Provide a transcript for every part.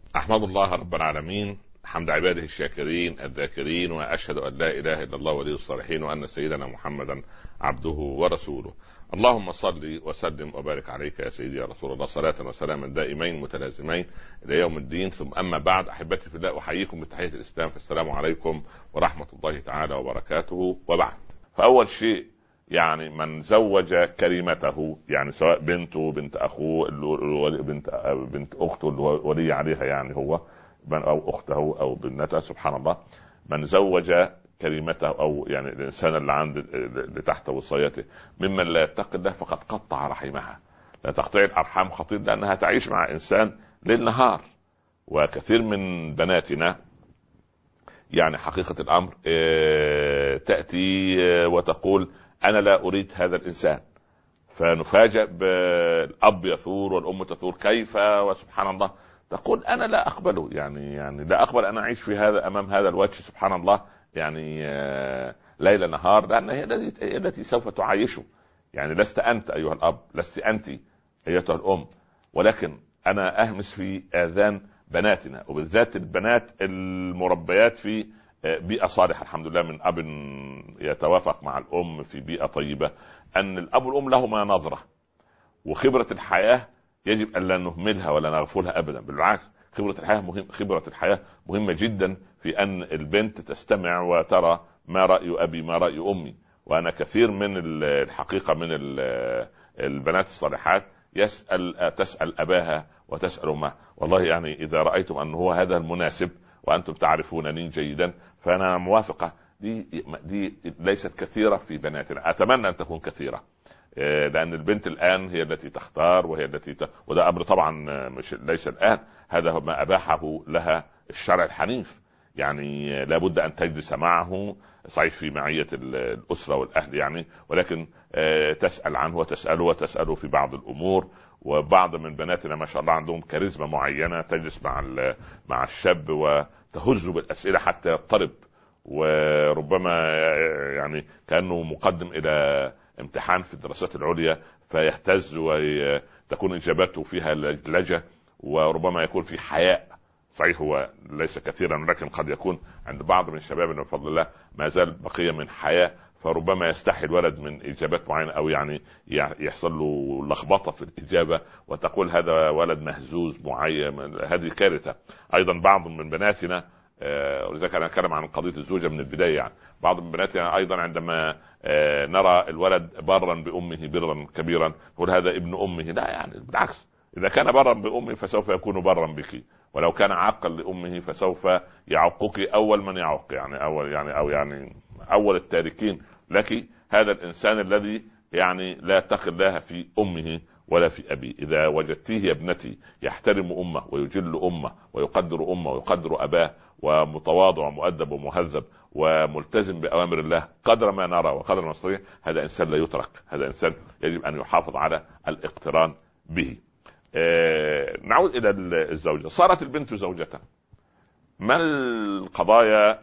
أحمد الله رب العالمين حمد عباده الشاكرين الذاكرين، وأشهد أن لا إله إلا الله ولي الصالحين، وأن سيدنا محمدا عبده ورسوله. اللهم صل وسلم وبارك عليك يا سيدي يا رسول الله، صلاة وسلاما دائمين متلازمين إلى يوم الدين. ثم أما بعد، أحبتي في الله، أحييكم بتحية الإسلام، فالسلام عليكم ورحمة الله تعالى وبركاته. وبعد، فأول شيء يعني من زوج كريمته، يعني سواء بنته، بنت اخوه، بنت اخته الولي عليها، يعني هو او اخته او بنته، سبحان الله، من زوج كريمته او يعني الانسان اللي اللي تحت وصايته ممن لا يتقي الله فقد قطع رحمها. لا تقطيع الارحام خطير، لانها تعيش مع انسان ليل نهار. وكثير من بناتنا يعني حقيقة الامر تأتي وتقول انا لا اريد هذا الانسان، فنفاجأ بالاب يثور والام تثور، كيف؟ وسبحان الله تقول انا لا اقبله، يعني لا اقبل ان اعيش في هذا امام هذا الوجه، سبحان الله، يعني ليل نهار، لان هي التي سوف تعايشه. يعني لست انت ايها الاب، لست انت ايتها الام، ولكن انا اهمس في اذان بناتنا، وبالذات البنات المربيات في بيئة صالحة الحمد لله، من أب يتوافق مع الأم في بيئة طيبة، أن الأب والأم لهما نظرة وخبرة الحياة يجب أن لا نهملها ولا نغفلها أبدا، بالعكس خبرة الحياة مهمة جدا في أن البنت تستمع وترى ما رأي أبي ما رأي أمي. وأنا كثير من الحقيقة من البنات الصالحات تسأل أباها وتسأل أمها، والله يعني إذا رأيتم أن هو هذا المناسب وأنتم تعرفونني جيدا فأنا موافقة. دي ليست كثيرة في بناتنا، أتمنى أن تكون كثيرة، لأن البنت الآن هي التي تختار، وهي التي وده أمر طبعا مش ليس الآن، هذا ما أباحه لها الشرع الحنيف. يعني لابد أن تجلس معه، صحيح في معية الأسرة والأهل يعني، ولكن تسأل عنه وتسأله في بعض الأمور. وبعض من بناتنا ما شاء الله عندهم كاريزما معينة، تجلس مع الشاب وتهزه بالأسئلة حتى يضطرب، وربما يعني كأنه مقدم إلى امتحان في الدراسات العليا فيهتز وتكون إجابته فيها لجة، وربما يكون في حياء. صحيح هو ليس كثيرا، ولكن قد يكون عند بعض من شبابنا بفضل الله ما زال بقية من حياة، فربما يستحي الولد من إجابات معينة، أو يعني يحصل له لخبطة في الإجابة وتقول هذا ولد مهزوز معين. هذه كارثة. أيضا بعض من بناتنا، ولذلك أنا أتكلم عن قضية الزوجة من البداية، يعني بعض من بناتنا أيضا عندما نرى الولد برا بأمه برا كبيرا نقول هذا ابن أمه. لا، يعني بالعكس، إذا كان برا بأمه فسوف يكون برا بك، ولو كان عاقا لأمه فسوف يعقك أول من يعق، يعني أول التاركين لك هذا الإنسان الذي يعني لا يتقي الله في أمه ولا في أبيه. إذا وجدتيه يا ابنتي يحترم أمه ويجل أمه ويقدر أمه ويقدر أباه، ومتواضع ومؤدب ومهذب وملتزم بأوامر الله قدر ما نرى وقدر ما نستطيع، هذا إنسان لا يترك، هذا إنسان يجب أن يحافظ على الاقتران به. نعود إلى الزوجة. صارت البنت زوجة، ما القضايا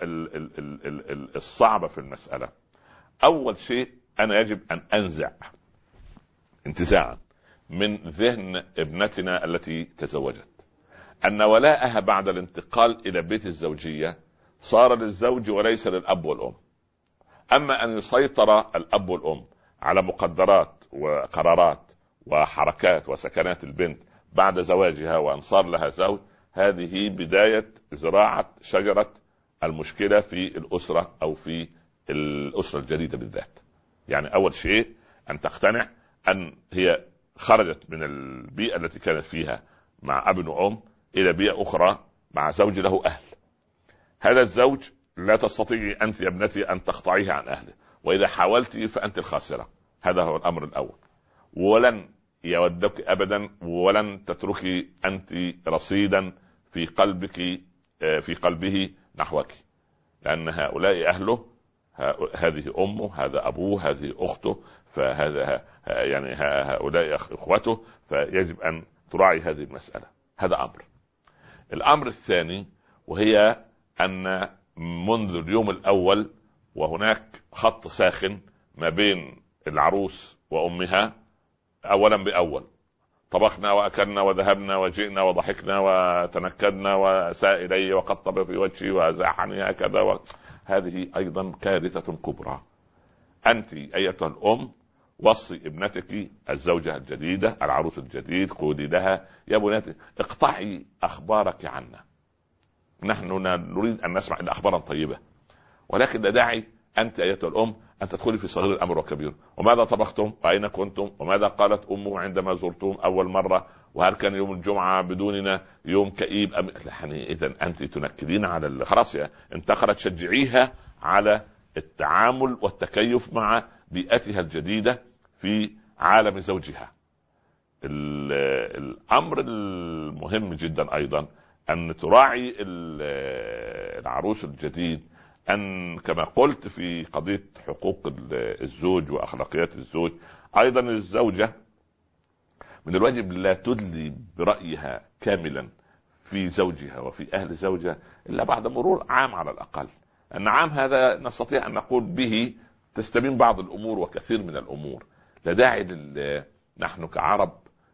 الصعبة في المسألة؟ أول شيء أنا يجب أن أنزع انتزاعا من ذهن ابنتنا التي تزوجت أن ولاءها بعد الانتقال إلى بيت الزوجية صار للزوج وليس للأب والأم. أما أن يسيطر الأب والأم على مقدرات وقرارات وحركات وسكنات البنت بعد زواجها وأن صار لها زوج، هذه بداية زراعة شجرة المشكلة في الأسرة أو في الأسرة الجديدة بالذات. يعني أول شيء أن تقتنع أن هي خرجت من البيئة التي كانت فيها مع أب وأم إلى بيئة أخرى مع زوج له أهل. هذا الزوج لا تستطيعي أنت يا ابنتي أن تقطعيه عن أهله، وإذا حاولت فأنت الخاسرة. هذا هو الأمر الأول. ولن يودك أبدا، ولن تتركي أنت رصيدا في قلبك في قلبه نحوك، لأن هؤلاء أهله، هذه أمه، هذا أبوه، هذه أخته، فهذا يعني هؤلاء إخوته، فيجب أن تراعي هذه المسألة. هذا أمر. الأمر الثاني وهي أن منذ اليوم الأول وهناك خط ساخن ما بين العروس وأمها، أولا بأول طبخنا واكلنا وذهبنا وجئنا وضحكنا وتنكدنا وساء الي وقطب في وجهي وازاحني هكذا هذه ايضا كارثه كبرى. انت ايتها الام وصي ابنتك الزوجه الجديده العروس الجديد، قولي لها يا بناتي اقطعي اخبارك عنا، نحن نريد ان نسمع الا اخبارا طيبه، ولكن لا داعي انت ايتها الام ان تدخلي في صغير الامر وكبير، وماذا طبختم واين كنتم وماذا قالت امه عندما زرتم اول مره، وهل كان يوم الجمعه بدوننا يوم كئيب يعني اذا انت تنكدين على خلاص انتقلت، شجعيها على التعامل والتكيف مع بيئتها الجديده في عالم زوجها. الامر المهم جدا ايضا ان تراعي العروس الجديد ان كما قلت في قضيه حقوق الزوج واخلاقيات الزوج، ايضا الزوجه من الواجب لا تدلي برايها كاملا في زوجها وفي اهل زوجها الا بعد مرور عام على الاقل. ان عام هذا نستطيع ان نقول به تستبين بعض الامور وكثير من الامور. لا داعي نحن كعرب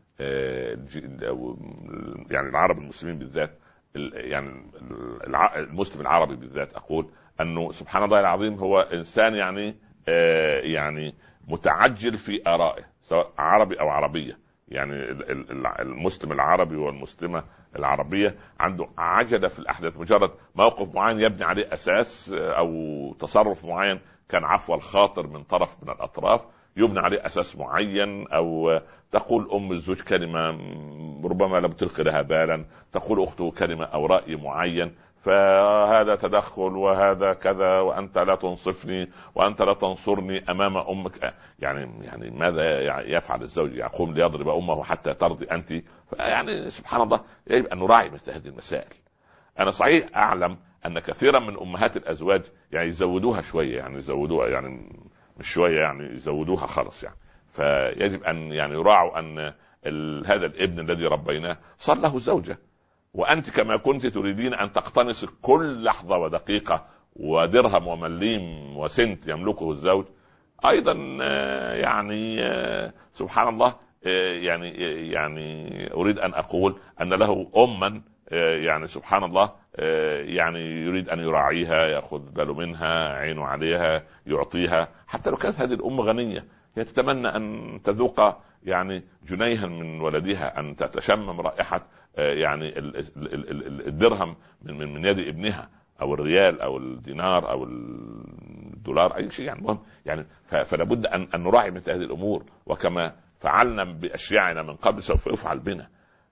يعني العرب المسلمين بالذات، يعني المسلم العربي بالذات اقول انه سبحان الله العظيم هو انسان يعني متعجل في ارائه سواء عربي او عربيه. يعني المسلم العربي والمسلمه العربيه عنده عجله في الاحداث، مجرد موقف معين يبني عليه اساس او تصرف معين كان عفو الخاطر من طرف من الاطراف يبنى عليه اساس معين، او تقول ام الزوج كلمه ربما لم تلقي لها بالا، تقول اخته كلمه او راي معين، فهذا تدخل وهذا كذا وانت لا تنصفني وانت لا تنصرني امام امك. يعني ماذا يفعل الزوج؟ يقوم ليضرب امه حتى ترضي انت؟ يعني سبحان الله يجب ان نراعي مثل هذه المسائل. انا صحيح اعلم ان كثيرا من امهات الازواج يعني يزودوها شويه، يعني يزودوها يعني مش شويه، يعني يزودوها خالص يعني. فيجب ان يعني يراعوا ان هذا الابن الذي ربيناه صار له زوجه، وأنت كما كنت تريدين أن تقتنص كل لحظة ودقيقة ودرهم ومليم وسنت يملكه الزوج، أيضا يعني سبحان الله يعني أريد أن أقول أن له أما يعني سبحان الله يعني يريد أن يراعيها، يأخذ باله منها، عينه عليها، يعطيها. حتى لو كانت هذه الأم غنية هي تتمنى أن تذوق يعني جنيها من ولدها، أن تتشمم رائحة يعني الدرهم من يد ابنها، او الريال او الدينار او الدولار، اي شيء يعني مهم يعني. فلا بد ان نراعي مثل هذه الامور، وكما فعلنا باشياعنا من قبل سوف يفعل بنا.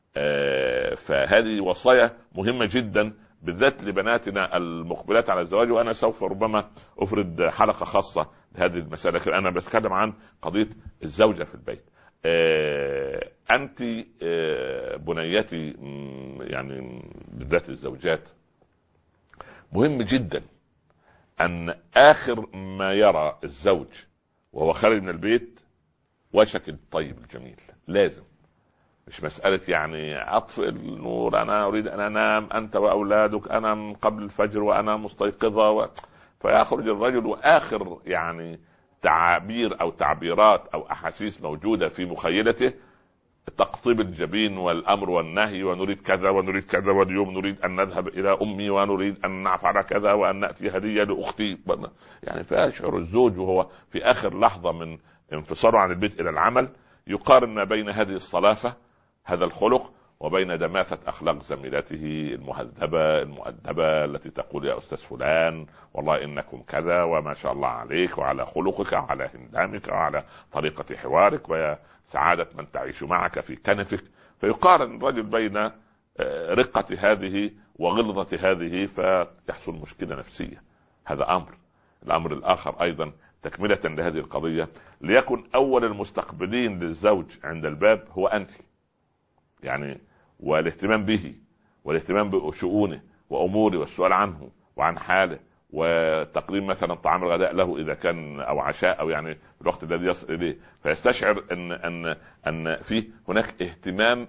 فهذه وصايا مهمه جدا بالذات لبناتنا المقبلات على الزواج، وانا سوف ربما افرد حلقه خاصه لهذه المساله، لكن انا بتكلم عن قضيه الزوجه في البيت. أنت بنيتي يعني بالذات الزوجات مهم جدا أن آخر ما يرى الزوج وهو خارج من البيت وشك الطيب الجميل. لازم مش مسألة يعني أطفئ النور، أنا أريد أن أنام، أنت وأولادك أنام قبل الفجر وأنا مستيقظة فيخرج الرجل وآخر يعني تعابير أو تعبيرات أو أحاسيس موجودة في مخيلته تقطيب الجبين والأمر والنهي، ونريد كذا ونريد كذا، واليوم نريد أن نذهب إلى أمي ونريد أن نفعل كذا وأن نأتي هدية لأختي. يعني فيشعر الزوج وهو في آخر لحظة من انفصاله عن البيت إلى العمل يقارن ما بين هذه الصلافة هذا الخلق وبين دماثة أخلاق زميلته المهذبة المؤدبة التي تقول يا أستاذ فلان والله إنكم كذا وما شاء الله عليك وعلى خلقك وعلى هندامك وعلى طريقة حوارك ويا سعادة من تعيش معك في كنفك. فيقارن الرجل بين رقة هذه وغلظة هذه فيحصل مشكلة نفسية. هذا أمر. الأمر الآخر أيضا تكملة لهذه القضية، ليكن أول المستقبلين للزوج عند الباب هو أنت يعني، والاهتمام به والاهتمام بشؤونه وأموره والسؤال عنه وعن حاله، وتقديم مثلا طعام الغداء له إذا كان أو عشاء أو يعني الوقت الذي يصل إليه، فيستشعر أن في هناك اهتمام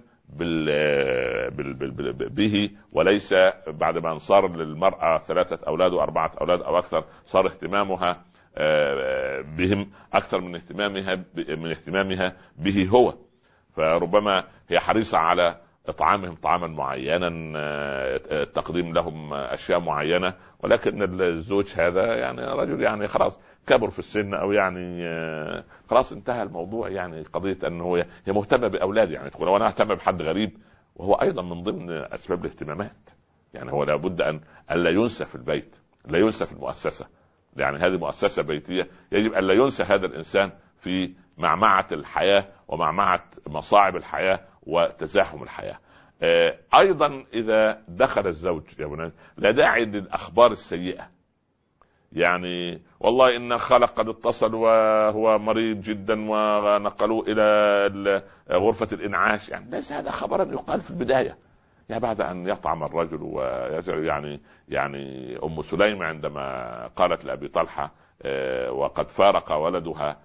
به، وليس بعد ما انصار للمرأة 3 أولاد و4 أولاد أو أكثر صار اهتمامها بهم أكثر من اهتمامها به هو. فربما هي حريصة على إطعامهم طعاما معينا، تقديم لهم أشياء معينة، ولكن الزوج هذا يعني رجل يعني خلاص كبر في السن، أو يعني خلاص انتهى الموضوع. يعني قضية أنه هي مهتمة بأولاده، يعني تقول وأنا أهتم بحد غريب، وهو أيضا من ضمن أسباب الاهتمامات. يعني هو لابد أن لا ينسى في البيت، لا ينسى في المؤسسة. يعني هذه مؤسسة بيتية، يجب أن لا ينسى هذا الإنسان في معمعة الحياة ومعمعة مصاعب الحياة وتزاحم الحياة. أيضا إذا دخل الزوج يا بنات لا داعي للأخبار السيئة، يعني والله إن خلق قد اتصل وهو مريض جدا ونقلوه إلى غرفة الإنعاش، يعني ليس هذا خبرا يقال في البداية. يعني بعد أن يطعم الرجل يعني أم سليم عندما قالت لأبي طلحة وقد فارق ولدها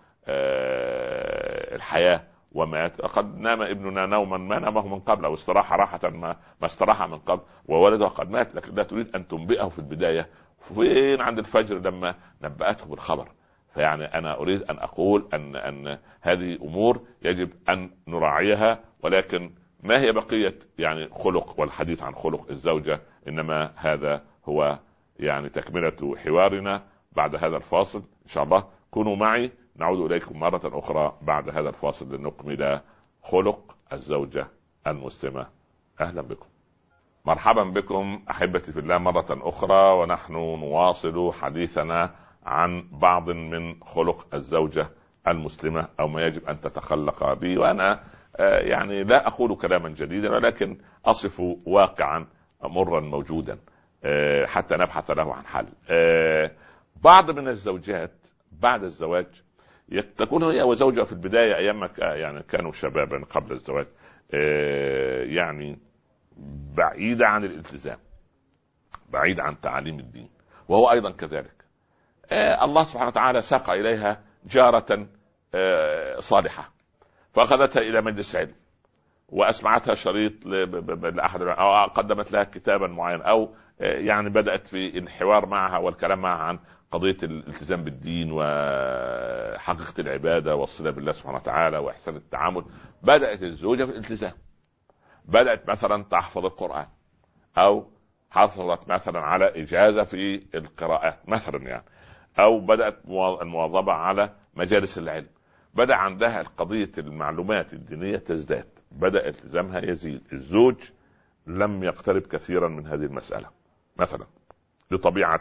الحياة ومات، قد نام ابننا نوما ما نامه من قبل، أو استراح راحة ما استراح من قبل، وولده قد مات، لكن لا تريد أن تنبئه في البداية. فين عند الفجر لما نبأته بالخبر؟ فيعني أنا أريد أن أقول أن هذه أمور يجب أن نراعيها، ولكن ما هي بقية يعني خلق والحديث عن خلق الزوجة، إنما هذا هو يعني تكملة حوارنا بعد هذا الفاصل. إن شاء الله كونوا معي، نعود إليكم مرة أخرى بعد هذا الفاصل لنكمل خلق الزوجة المسلمة. أهلا بكم، مرحبا بكم أحبتي في الله مرة أخرى، ونحن نواصل حديثنا عن بعض من خلق الزوجة المسلمة، أو ما يجب أن تتخلق به. وأنا يعني لا أقول كلاما جديدا، ولكن أصف واقعا مرا موجودا حتى نبحث له عن حل. بعض من الزوجات بعد الزواج تكون هي وزوجها في البداية أيام يعني كانوا شبابا قبل الزواج، يعني بعيدة عن الالتزام، بعيدة عن تعاليم الدين، وهو أيضا كذلك. الله سبحانه وتعالى ساق إليها جارة صالحة، فأخذتها إلى مجلس علم وأسمعتها شريط لأحد، أو قدمت لها كتابا معين، أو يعني بدأت في الحوار معها والكلام معها عن قضية الالتزام بالدين وحقيقة العبادة والصلة بالله سبحانه وتعالى وإحسان التعامل. بدأت الزوجة في الالتزام، بدأت مثلا تحفظ القرآن، أو حصلت مثلا على إجازة في القراءات مثلا يعني، أو بدأت المواظبة على مجالس العلم، بدأ عندها قضية المعلومات الدينية تزداد، بدأ التزامها يزيد. الزوج لم يقترب كثيرا من هذه المسألة مثلا لطبيعة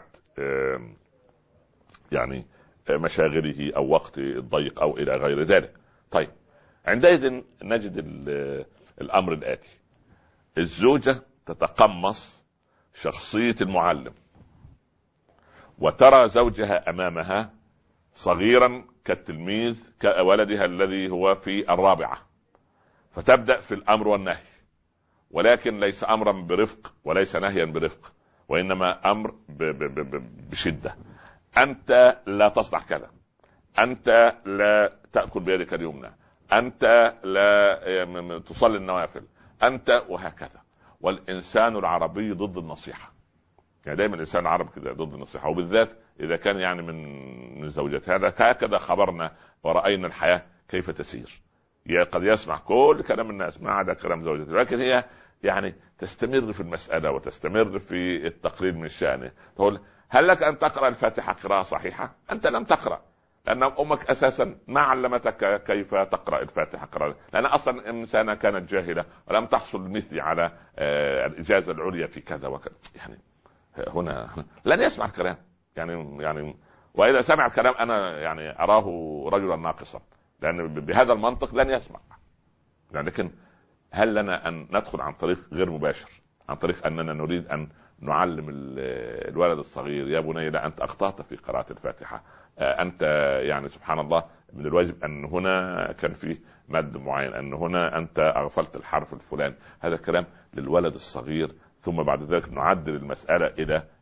يعني مشاغله أو وقت الضيق أو إلى غير ذلك. طيب عندئذ نجد الأمر الآتي: الزوجة تتقمص شخصية المعلم، وترى زوجها أمامها صغيرا كالتلميذ كولدها الذي هو في الرابعة، فتبدأ في الأمر والنهي، ولكن ليس أمرا برفق وليس نهيا برفق، وإنما أمر بشدة. أنت لا تصنع كذا، أنت لا تأكل بيدك اليمنى، أنت لا تصلي النوافل، أنت، وهكذا. والإنسان العربي ضد النصيحة، يعني دائما الإنسان العربي كده ضد النصيحة، وبالذات إذا كان يعني من زوجته. هكذا خبرنا ورأينا الحياة كيف تسير. قد يسمع كل كلام الناس ما عدا كلام زوجته، لكن هي يعني تستمر في المسألة وتستمر في التقليل من شأنه. تقول: هل لك أن تقرأ الفاتحة قراءة صحيحة؟ أنت لم تقرأ، لأن أمك أساسا ما علمتك كيف تقرأ الفاتحة قراءة، لأن أصلا إنسانة كانت جاهلة ولم تحصل مثلي على الإجازة العليا في كذا وكذا. يعني هنا لن يسمع الكلام يعني وإذا سمع الكلام أنا يعني أراه رجلا ناقصا، لأن بهذا المنطق لن يسمع. لكن هل لنا أن ندخل عن طريق غير مباشر، عن طريق أننا نريد أن نعلم الولد الصغير: يا بني لا، أنت أخطأت في قراءة الفاتحة، أنت يعني سبحان الله من الواجب أن هنا كان فيه مد معين، أن هنا أنت أغفلت الحرف الفلاني. هذا الكلام للولد الصغير، ثم بعد ذلك نعدل المسألة إلى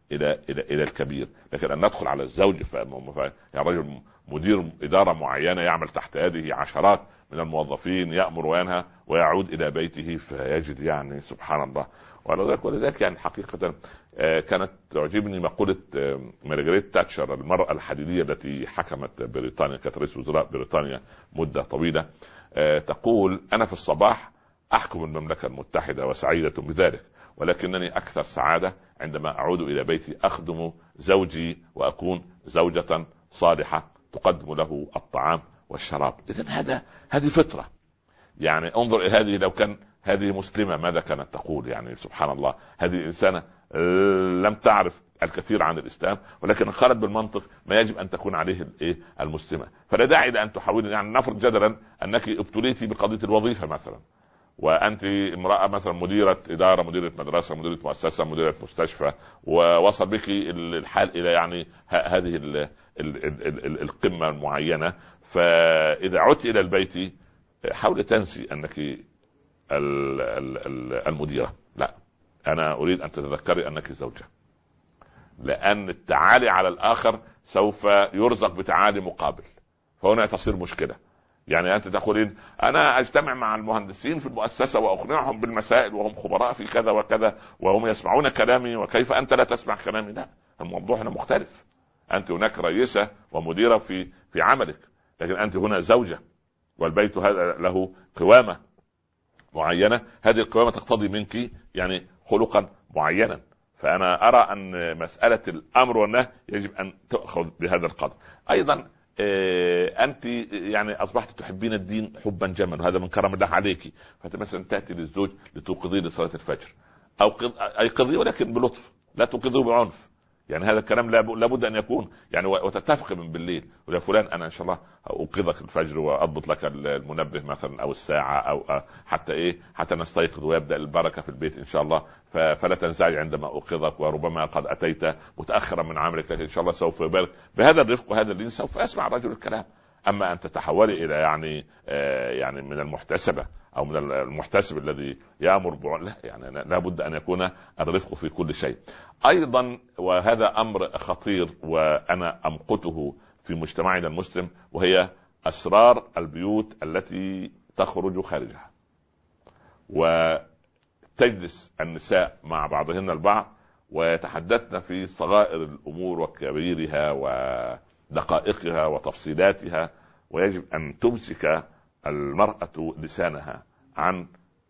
الى الكبير. لكن ان ندخل على الزوج يا رجل مدير اداره معينه يعمل تحت يده عشرات من الموظفين، يامر وينهى، ويعود الى بيته فيجد يعني سبحان الله. ولذلك يعني حقيقه كانت تعجبني مقوله مارغريت تاتشر، المراه الحديديه التي حكمت بريطانيا، كانت رئيس وزراء بريطانيا مده طويله. تقول: انا في الصباح احكم المملكه المتحده وسعيده بذلك، ولكنني اكثر سعاده عندما اعود الى بيتي اخدم زوجي واكون زوجه صالحه تقدم له الطعام والشراب. اذا هذه فطره. يعني انظر الى هذه، لو كان هذه مسلمه ماذا كانت تقول؟ يعني سبحان الله، هذه انسانه لم تعرف الكثير عن الاسلام، ولكن خرج بالمنطق ما يجب ان تكون عليه المسلمه. فلا داعي لان تحاولي، يعني نفرض جدلا انك ابتليتي بقضيه الوظيفه مثلا، وانت امراه مثلا مديره اداره، مديره مدرسه، مديره مؤسسه، مديره مستشفى، ووصل بك الحال الى يعني هذه القمه المعينه. فاذا عدت الى البيت حاولي تنسي انك المديره، لا، انا اريد ان تتذكري انك زوجه، لان التعالي على الاخر سوف يرزق بتعالي مقابل، فهنا تصير مشكله. يعني انت تقولين انا اجتمع مع المهندسين في المؤسسه واقنعهم بالمسائل وهم خبراء في كذا وكذا وهم يسمعون كلامي، وكيف انت لا تسمع كلامي؟ لا، الموضوع هنا مختلف. انت هناك رئيسه ومديره في عملك، لكن انت هنا زوجه، والبيت هذا له قوامه معينه، هذه القوامه تقتضي منك يعني خلقا معينا. فانا ارى ان مساله الامر والنهي يجب ان تاخذ بهذا القدر. ايضا انت يعني اصبحت تحبين الدين حبا جما، وهذا من كرم الله عليك. فانت مثلا تاتي للزوج لتوقظيه لصلاه الفجر، او ايقظيه ولكن بلطف، لا توقظيه بعنف. يعني هذا الكلام لابد ان يكون يعني، وتتفق من بالليل، ويا فلان انا ان شاء الله اوقظك الفجر واضبط لك المنبه مثلا او الساعه او حتى نستيقظ ويبدا البركه في البيت ان شاء الله. فلا تنزعج عندما اوقظك، وربما قد اتيت متاخرا من عملك، لكن ان شاء الله سوف يبارك. بهذا الرفق وهذا اللين سوف يسمع الرجل الكلام. اما ان تتحولي الى يعني من المحتسبه او من المحتسب الذي يامر لا، يعني لابد ان يكون الرفق في كل شيء. ايضا وهذا امر خطير وانا امقته في مجتمعنا المسلم، وهي اسرار البيوت التي تخرج خارجها. وتجلس النساء مع بعضهن البعض ويتحدثن في صغائر الامور وكبيرها ودقائقها وتفصيلاتها، ويجب ان تمسك المرأة لسانها عن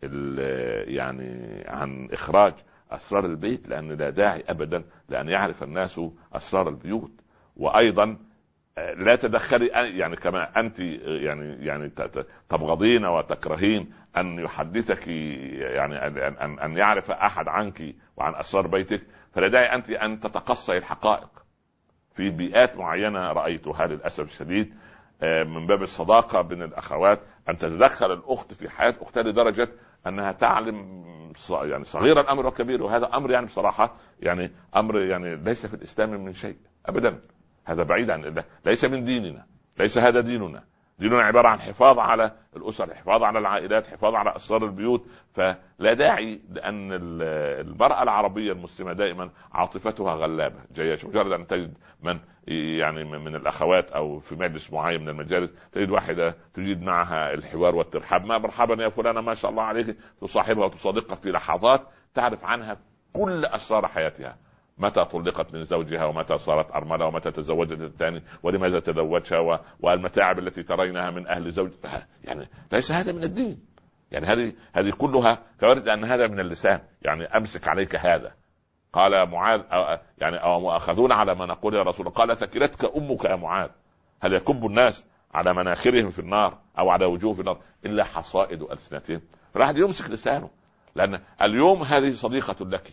يعني عن اخراج اسرار البيت، لان لا داعي ابدا لان يعرف الناس اسرار البيوت. وايضا لا تدخلي يعني كما انت يعني تبغضين وتكرهين ان يحدثك، يعني ان يعرف احد عنك وعن اسرار بيتك، فلا داعي انت ان تتقصي الحقائق. في بيئات معينه رايتها للاسف الشديد من باب الصداقه بين الاخوات، ان تتدخل الاخت في حياه اختها لدرجه انها تعلم يعني صغير الامر وكبير. وهذا امر يعني بصراحه يعني امر يعني ليس في الاسلام من شيء ابدا، هذا بعيد عن الله، ليس من ديننا، ليس هذا ديننا. ديننا عباره عن حفاظ على الاسر، حفاظ على العائلات، حفاظ على اسرار البيوت. فلا داعي، لان المراه العربيه المسلمه دائما عاطفتها غلابه جياشه. مجرد ان تجد من يعني من الاخوات او في مجلس معين من المجالس تجد واحده تجيد معها الحوار والترحاب، ما مرحبا يا فلانه ما شاء الله عليك، تصاحبها وتصادقها في لحظات تعرف عنها كل اسرار حياتها، متى طلقت من زوجها، ومتى صارت أرملة، ومتى تزوجت الثاني، ولماذا تزوجها، والمتاعب التي ترينها من أهل زوجها. يعني ليس هذا من الدين. يعني هذه كلها كوارث، لأن هذا من اللسان. يعني أمسك عليك هذا. قال معاذ يعني أو مؤاخذون على ما نقول يا رسول الله، قال ثكلتك أمك يا معاذ. هل يكب الناس على مناخرهم في النار أو على وجوه في النار إلا حصائد ألسنتهم؟ فالواحد يمسك لسانه، لأن اليوم هذه صديقة لك،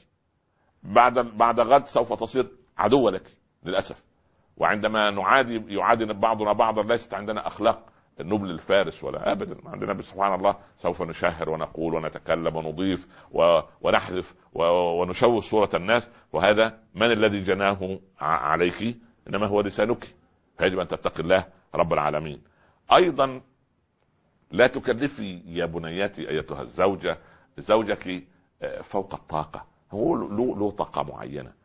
بعد غد سوف تصير عدو لك للأسف. وعندما يعادي بعضنا بعضا، ليست عندنا أخلاق النبل الفارس ولا أبدا. عندنا سبحان الله سوف نشهر ونقول ونتكلم ونضيف ونحذف ونشوه صورة الناس، وهذا من الذي جناه عليك؟ إنما هو لسانك. فيجب أن تتقي الله رب العالمين. أيضا لا تكلفي يا بنياتي أيتها الزوجة زوجك فوق الطاقة. هو له طاقة معينة،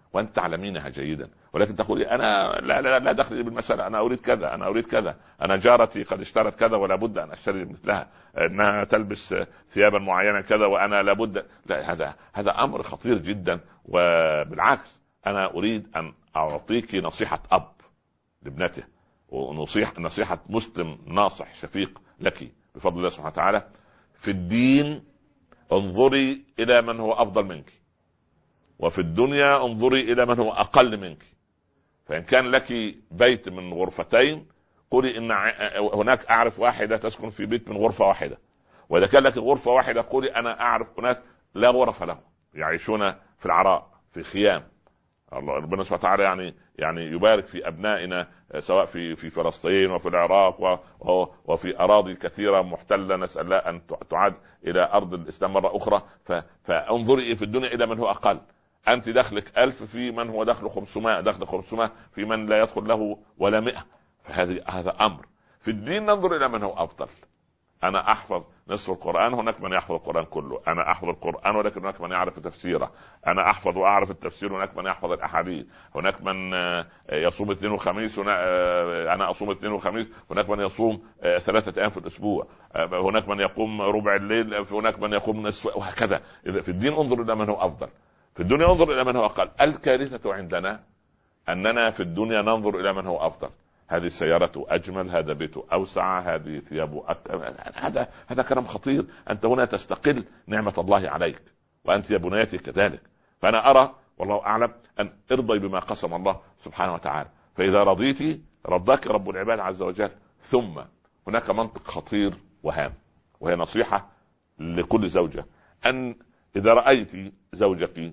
وانت تعلمينها جيدا، ولكن تقولي انا لا دخل بالمساله، انا اريد كذا، انا اريد كذا، انا جارتي قد اشترت كذا ولا بد ان اشتري مثلها، انها تلبس ثيابا معينه كذا وانا لابد. لا، هذا امر خطير جدا. وبالعكس انا اريد ان اعطيك نصيحه اب لابنته، ونصيحه مسلم ناصح شفيق لك بفضل الله سبحانه وتعالى. في الدين انظري الى من هو افضل منك، وفي الدنيا انظري الى من هو اقل منك. فان كان لك بيت من غرفتين قولي ان هناك اعرف واحده تسكن في بيت من غرفه واحده، واذا كان لك غرفه واحده قولي انا اعرف اناس لا غرف لهم يعيشون في العراء في خيام. الله ربنا سبحانه وتعالى يعني يبارك في ابنائنا سواء في فلسطين وفي العراق وفي اراضي كثيره محتله، نسال الله ان تعاد الى ارض الاسلام مره اخرى. فانظري في الدنيا الى من هو اقل. انت دخلك 1000 في من هو دخل 500، دخل 500 في من لا يدخل له ولا 100. هذا امر. في الدين ننظر الى من هو افضل. انا احفظ نصف القرآن، هناك من يحفظ القرآن كله. انا احفظ القرآن ولكن هناك من يعرف تفسيره. انا احفظ واعرف التفسير، هناك من يحفظ الاحاديث. هناك من يصوم اثنين وخميس، انا اصوم اثنين وخميس. هناك من يصوم 3 ايام في الاسبوع. هناك من يقوم ربع الليل، هناك من يقوم نصف، وهكذا. اذا في الدين انظر الى من هو افضل، في الدنيا انظر الى من هو اقل. الكارثة عندنا اننا في الدنيا ننظر الى من هو افضل. هذه سيارته أجمل، هذا بيته أوسع، هذه ثيابه هذا كلام خطير. أنت هنا تستقل نعمة الله عليك، وأنت يا بنيتي كذلك. فأنا أرى والله أعلم أن ارضي بما قسم الله سبحانه وتعالى، فإذا رضيتي رضاك رب العباد عز وجل. ثم هناك منطق خطير وهام، وهي نصيحة لكل زوجة، أن إذا رأيت زوجك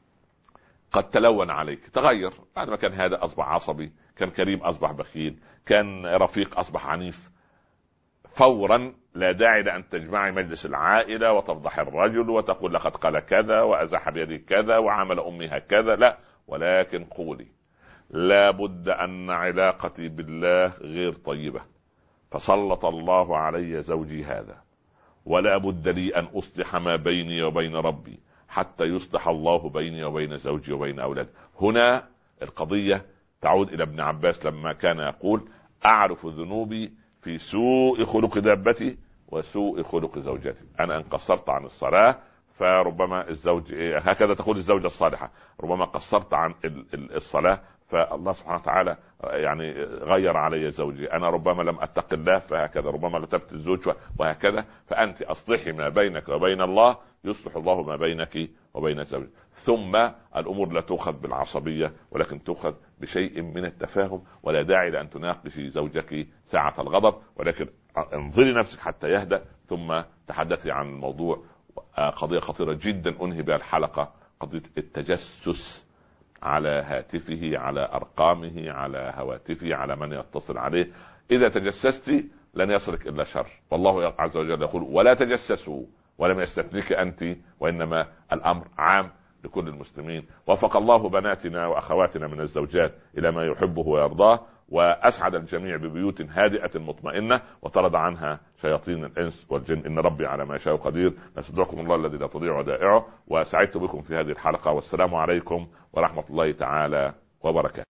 قد تلون عليك، تغير، بعد ما كان هذا أصبح عصبي، كان كريم أصبح بخيل، كان رفيق أصبح عنيف، فورا لا داعي لأن تجمعي مجلس العائلة وتفضح الرجل وتقول لقد قال كذا وأزح بيدي كذا وعمل أمي هكذا. لا، ولكن قولي لا بد أن علاقتي بالله غير طيبة، فسلط الله علي زوجي هذا، ولا بد لي أن أصلح ما بيني وبين ربي حتى يصلح الله بيني وبين زوجي وبين أولادي. هنا القضية تعود إلى ابن عباس لما كان يقول أعرف ذنوبي في سوء خلق دابتي وسوء خلق زوجتي. أنا إن قصرت عن الصلاة فربما الزوج، هكذا تقول الزوجة الصالحة، ربما قصرت عن الصلاة فالله سبحانه وتعالى يعني غير علي زوجي. أنا ربما لم أتق الله فهكذا، ربما لتبت الزوج وهكذا. فأنت أصلحي ما بينك وبين الله يصلح الله ما بينك وبين زوجك. ثم الأمور لا تؤخذ بالعصبية ولكن تؤخذ بشيء من التفاهم، ولا داعي لأن تناقشي زوجك ساعة الغضب، ولكن انظري نفسك حتى يهدأ ثم تحدثي عن الموضوع. قضية خطيرة جدا أنهي بها الحلقة، قضية التجسس على هاتفه، على أرقامه، على هواتفه، على من يتصل عليه. إذا تجسست لن يصلك إلا شر، والله عز وجل يقول ولا تجسسوا، ولم يستثنيك أنت، وإنما الأمر عام لكل المسلمين. وفق الله بناتنا وأخواتنا من الزوجات إلى ما يحبه ويرضاه، وأسعد الجميع ببيوت هادئة مطمئنة وطرد عنها شياطين الإنس والجن. إن ربي على ما يشاء قدير. نستودعكم الله الذي لا تضيع ودائعه، وسعدت بكم في هذه الحلقة، والسلام عليكم ورحمة الله تعالى وبركاته.